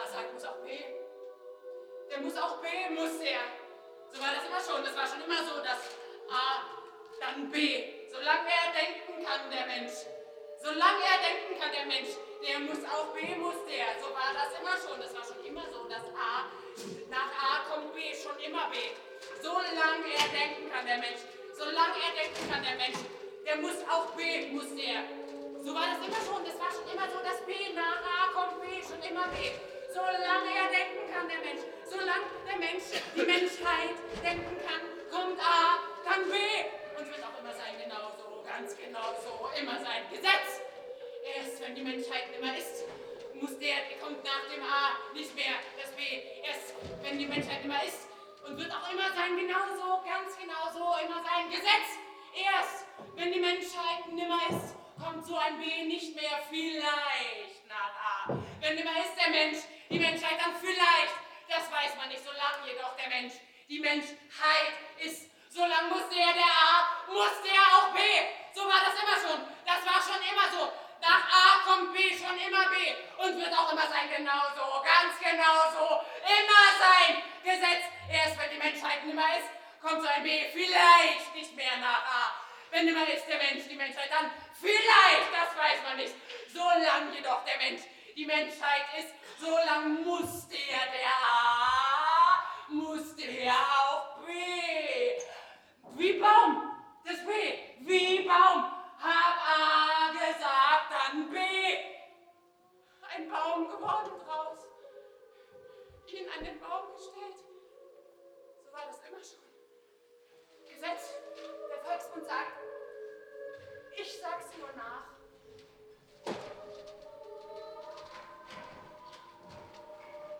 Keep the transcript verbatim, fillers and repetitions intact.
sagt, muss auch B. Der muss auch B, muss der. So war das immer schon. Das war schon immer so, dass A, dann B. Solange er denken kann, der Mensch. Solange er denken kann, der Mensch, der muss auch B, muss der. So war das immer schon. Das war schon immer so, dass A, nach A kommt B, schon immer B. Solange er denken kann, der Mensch. Solange er denken kann, der Mensch, der muss auch B, muss der. So war das immer schon. Das war schon immer so, dass B, nach A kommt B, schon immer B. Solange er denken kann, der Mensch. Solange der Mensch, die Menschheit denken kann, kommt A, dann B. Und wird auch immer sein, genauso, ganz genau so, immer sein Gesetz. Erst wenn die Menschheit nimmer ist, muss der, kommt nach dem A nicht mehr das B. Erst wenn die Menschheit nimmer ist und wird auch immer sein, genauso, ganz genauso, immer sein Gesetz. Erst wenn die Menschheit nimmer ist, kommt so ein B nicht mehr vielleicht nach A. Wenn nimmer ist der Mensch, die Menschheit dann vielleicht, das weiß man nicht, solange jedoch der Mensch, die Menschheit ist. Solange muss der, der A, muss der auch B. So war das immer schon. Das war schon immer so. Nach A kommt B, schon immer B. Und wird auch immer sein, genauso, ganz genauso. Immer sein Gesetz. Erst wenn die Menschheit nimmer ist, kommt so ein B vielleicht nicht mehr nach A. Wenn nimmer ist der Mensch, die Menschheit dann vielleicht, das weiß man nicht. Solange jedoch der Mensch, die Menschheit ist, solange muss der, der A, muss der auch B. Wie Baum, das B, wie Baum, hab A gesagt,